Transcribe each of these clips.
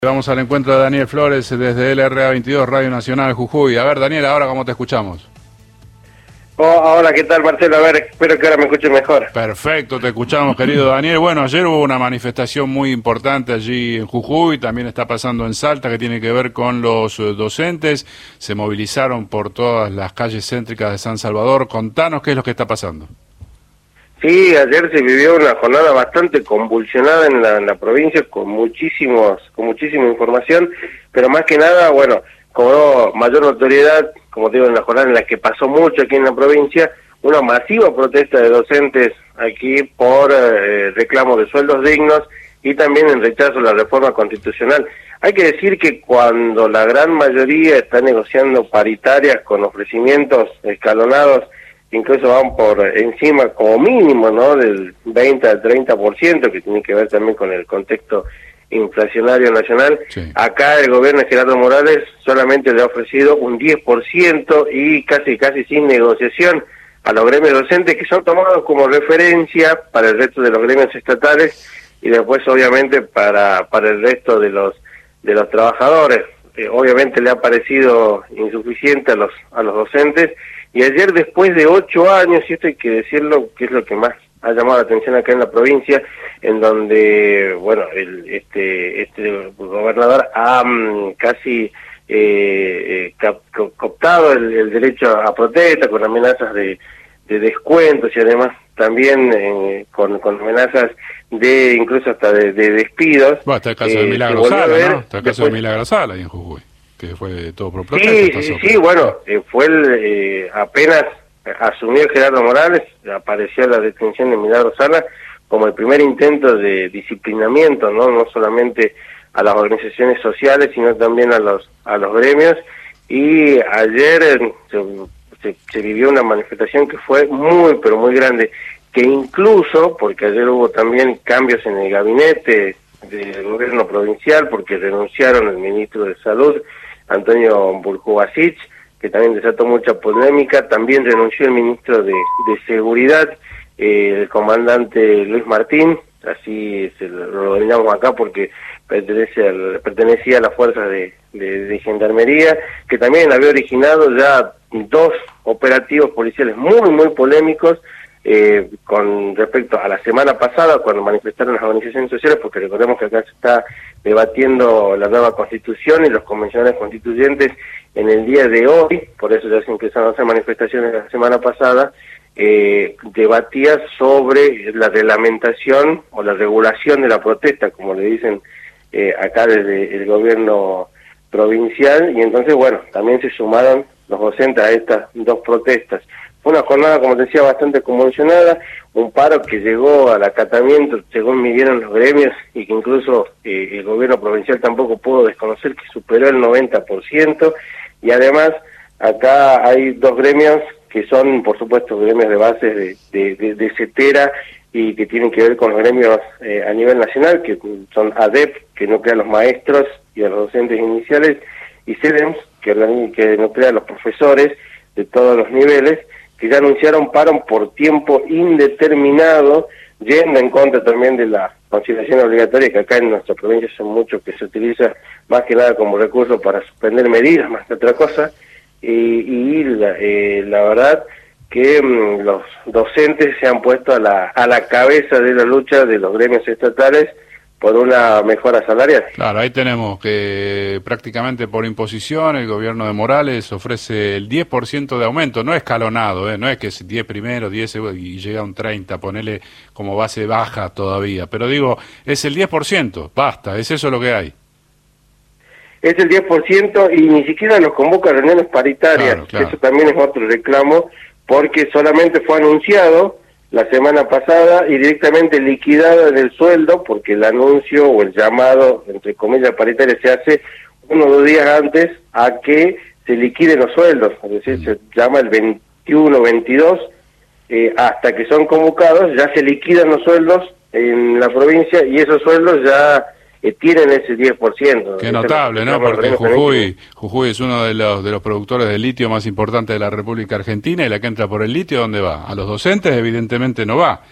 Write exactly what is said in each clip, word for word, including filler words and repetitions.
Vamos al encuentro de Daniel Flores desde L R A veintidós, Radio Nacional Jujuy. A ver, Daniel, ahora cómo te escuchamos. Oh, hola, ¿qué tal, Marcelo? A ver, espero que ahora me escuchen mejor. Perfecto, te escuchamos, querido Daniel. Bueno, ayer hubo una manifestación muy importante allí en Jujuy, también está pasando en Salta, que tiene que ver con los docentes. Se movilizaron por todas las calles céntricas de San Salvador. Contanos qué es lo que está pasando. Sí, ayer se vivió una jornada bastante convulsionada en la, en la provincia, con muchísimos, con muchísima información, pero más que nada, bueno, cobró mayor notoriedad, como te digo, en la jornada en la que pasó mucho aquí en la provincia, una masiva protesta de docentes aquí por eh, reclamo de sueldos dignos y también en rechazo a la reforma constitucional. Hay que decir que cuando la gran mayoría está negociando paritarias con ofrecimientos escalonados, incluso van por encima como mínimo, ¿no?, del veinte al treinta por ciento, que tiene que ver también con el contexto inflacionario nacional. Sí. Acá el gobierno de Gerardo Morales solamente le ha ofrecido un diez por ciento y casi casi sin negociación a los gremios docentes, que son tomados como referencia para el resto de los gremios estatales y después obviamente para para el resto de los de los trabajadores. Eh, obviamente le ha parecido insuficiente a los a los docentes. Y ayer, después de ocho años, y esto hay que decirlo, que es lo que más ha llamado la atención acá en la provincia, en donde, bueno, el, este este gobernador ha um, casi eh, eh, cooptado el, el derecho a protesta, con amenazas de, de descuentos y además también eh, con, con amenazas de incluso hasta de, de despidos. Bueno, está el caso eh, de Milagro Sala, ¿no? Está el caso después de Milagro Sala ahí en Jujuy, que fue todo por protesta. Sí, sí, sí, bueno, eh, fue el, eh, apenas asumió Gerardo Morales, apareció la detención de Milagro Sala como el primer intento de disciplinamiento, no no solamente a las organizaciones sociales, sino también a los a los gremios, y ayer eh, se, se, se vivió una manifestación que fue muy, pero muy grande, que incluso, porque ayer hubo también cambios en el gabinete del gobierno provincial, porque renunciaron el ministro de Salud, Antonio Burjubasic, que también desató mucha polémica. También renunció el ministro de, de Seguridad, eh, el comandante Luis Martín, así se lo denominamos acá porque pertenece al, pertenecía a las fuerzas de, de, de Gendarmería, que también había originado ya dos operativos policiales muy, muy polémicos, Eh, con respecto a la semana pasada, cuando manifestaron las organizaciones sociales, porque recordemos que acá se está debatiendo la nueva constitución y los convencionales constituyentes en el día de hoy, por eso ya se empezaron a hacer manifestaciones la semana pasada, eh, debatía sobre la reglamentación o la regulación de la protesta, como le dicen eh, acá desde el gobierno provincial, y entonces, bueno, también se sumaron los docentes a estas dos protestas. Fue una jornada, como te decía, bastante convulsionada, un paro que llegó al acatamiento, según midieron los gremios, y que incluso eh, el gobierno provincial tampoco pudo desconocer, que superó el noventa por ciento, y además acá hay dos gremios que son, por supuesto, gremios de base de, de, de, de CETERA, y que tienen que ver con los gremios eh, a nivel nacional, que son ADEP, que nuclea a los maestros y a los docentes iniciales, y CEDEMS, que, que nuclea a los profesores de todos los niveles, que ya anunciaron paro por tiempo indeterminado, yendo en contra también de la conciliación obligatoria, que acá en nuestra provincia son muchos, que se utiliza más que nada como recurso para suspender medidas, más que otra cosa, y, y la, eh, la verdad que mmm, los docentes se han puesto a la, a la cabeza de la lucha de los gremios estatales por una mejora salarial. Claro, ahí tenemos que prácticamente por imposición el gobierno de Morales ofrece el diez por ciento de aumento, no escalonado, ¿eh? No es que es diez primero, diez y llega a un treinta, ponele como base baja todavía, pero digo, es el diez por ciento, basta, es eso lo que hay. Es el diez por ciento y ni siquiera los convoca a reuniones paritarias, claro, claro. Eso también es otro reclamo, porque solamente fue anunciado la semana pasada y directamente liquidado en el sueldo, porque el anuncio o el llamado, entre comillas, paritario se hace uno o dos días antes a que se liquiden los sueldos, es decir, mm. se llama el veintiuno, veintidós, eh, hasta que son convocados, ya se liquidan los sueldos en la provincia y esos sueldos ya eh, tienen ese diez por ciento. Qué notable, ¿no? Porque Jujuy, Jujuy es uno de los de los productores de litio más importantes de la República Argentina, y la que entra por el litio, ¿dónde va? A los docentes evidentemente no va.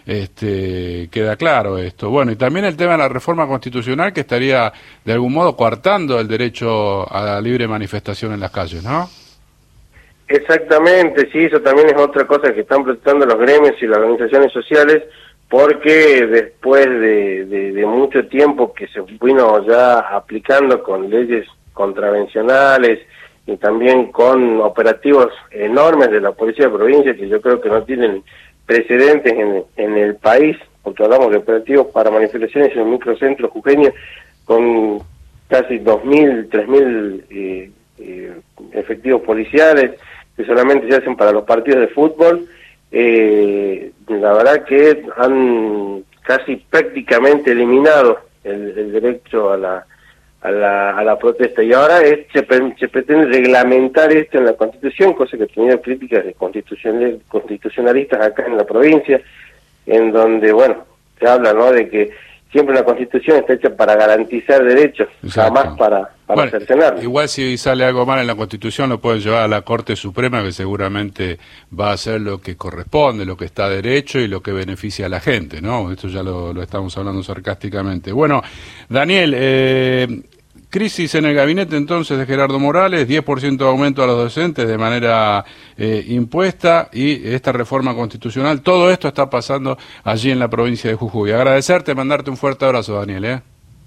este, queda claro esto. Bueno, y también el tema de la reforma constitucional que estaría de algún modo coartando el derecho a la libre manifestación en las calles, ¿no? Exactamente, sí, eso también es otra cosa que están protestando los gremios y las organizaciones sociales, porque después de, de, de mucho tiempo que se vino ya aplicando con leyes contravencionales y también con operativos enormes de la policía de provincia, que yo creo que no tienen precedentes en, en el país, porque hablamos de operativos para manifestaciones en el microcentro jujeño, con casi dos mil, tres mil eh, eh, efectivos policiales, que solamente se hacen para los partidos de fútbol. Eh, la verdad que han casi prácticamente eliminado el, el derecho a la, a la a la protesta, y ahora es, se, se pretende reglamentar esto en la Constitución, cosa que ha tenido críticas de constitucional, constitucionalistas acá en la provincia, en donde, bueno, se habla, ¿no?, de que siempre la Constitución está hecha para garantizar derechos, Exacto. jamás para, para bueno, cercenarlos. Igual si sale algo mal en la Constitución lo pueden llevar a la Corte Suprema, que seguramente va a hacer lo que corresponde, lo que está derecho y lo que beneficia a la gente, ¿no? Esto ya lo, lo estamos hablando sarcásticamente. Bueno, Daniel, eh, crisis en el gabinete entonces de Gerardo Morales, diez por ciento de aumento a los docentes de manera eh, impuesta y esta reforma constitucional. Todo esto está pasando allí en la provincia de Jujuy. Agradecerte, mandarte un fuerte abrazo, Daniel. ¿eh?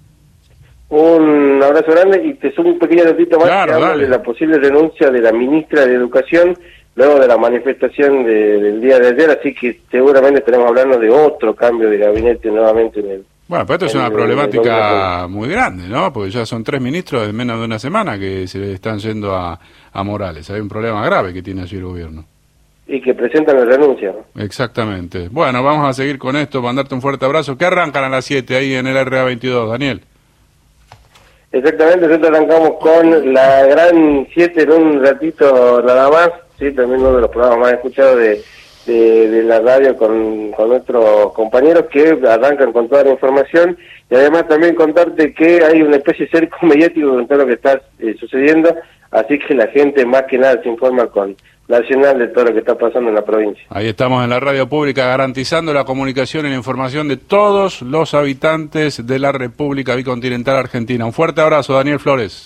Un abrazo grande y te sumo un pequeño ratito más claro, que habla de la posible renuncia de la ministra de Educación luego de la manifestación de, del día de ayer, así que seguramente estaremos hablando de otro cambio de gabinete nuevamente en el... Bueno, pero esto es una problemática muy grande, ¿no? Porque ya son tres ministros en menos de una semana que se le están yendo a, a Morales. Hay un problema grave que tiene allí el gobierno. Y que presentan la renuncia, ¿no? Exactamente. Bueno, vamos a seguir con esto, mandarte un fuerte abrazo. ¿Qué arrancan a las siete ahí en el R A veintidós, Daniel? Exactamente, nosotros arrancamos con la gran siete en un ratito nada más, sí, también uno de los programas más escuchados de... De, de la radio con, con nuestros compañeros que arrancan con toda la información, y además también contarte que hay una especie de cerco mediático con todo lo que está eh, sucediendo, así que la gente más que nada se informa con nacional de todo lo que está pasando en la provincia. Ahí estamos en la radio pública garantizando la comunicación y la información de todos los habitantes de la República Bicontinental Argentina. Un fuerte abrazo, Daniel Flores.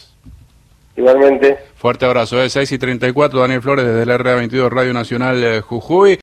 Igualmente. Fuerte abrazo, eh, seis y treinta y cuatro, Daniel Flores desde el R A veintidós Radio Nacional eh, Jujuy.